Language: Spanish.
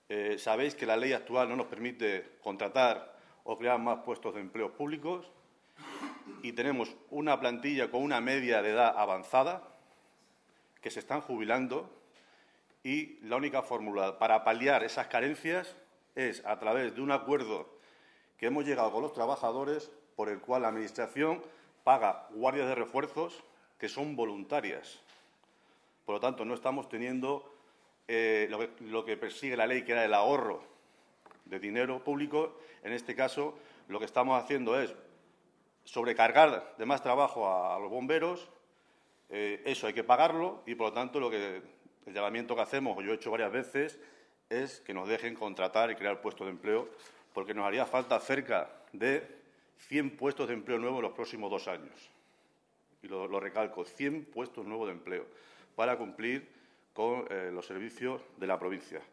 Sabéis que la ley actual no nos permite contratar o crear más puestos de empleo públicos y tenemos una plantilla con una media de edad avanzada que se están jubilando y la única fórmula para paliar esas carencias es a través de un acuerdo que hemos llegado con los trabajadores por el cual la Administración paga guardias de refuerzos que son voluntarias. Por lo tanto, no estamos teniendo lo que persigue la ley, que era el ahorro de dinero público. En este caso, lo que estamos haciendo es sobrecargar de más trabajo a los bomberos. Eso hay que pagarlo y, por lo tanto, el llamamiento que hacemos, o yo he hecho varias veces, es que nos dejen contratar y crear puestos de empleo, porque nos haría falta cerca de 100 puestos de empleo nuevos en los próximos 2 años. Y lo recalco, 100 puestos nuevos de empleo para cumplir con los servicios de la provincia.